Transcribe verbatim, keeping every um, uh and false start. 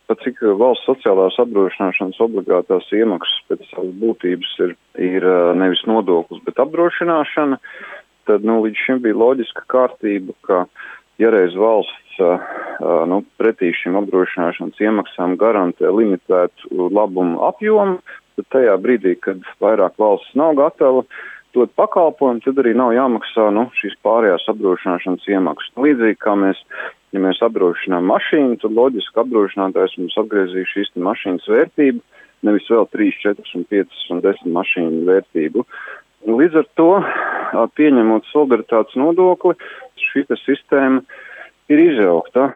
pat cik valsts sociālās apdrošināšanas obligātās iemaksas pēc savas būtības ir, ir nevis nodoklis, bet apdrošināšana, tad nu, līdz šim bija loģiska kārtība, ka ja reiz valsts nu, pretī šīm apdrošināšanas iemaksām garantē limitētu labumu apjomu, tad tajā brīdī, kad vairāk valsts nav gatava dot pakalpojumu, tad arī nav jāmaksā nu, šīs pārējās apdrošināšanas iemaksas. Līdzīgi kā mēs, ja mēs apdrošinām mašīnu, tad loģiski apdrošinātājs mums atgriezīs šīs mašīnas vērtību, nevis vēl trīs, četras un piecas un desmit mašīnu vērtību. Līdz ar to, pieņemot solidaritātes nodokli, šī sistēma ir izjaukta.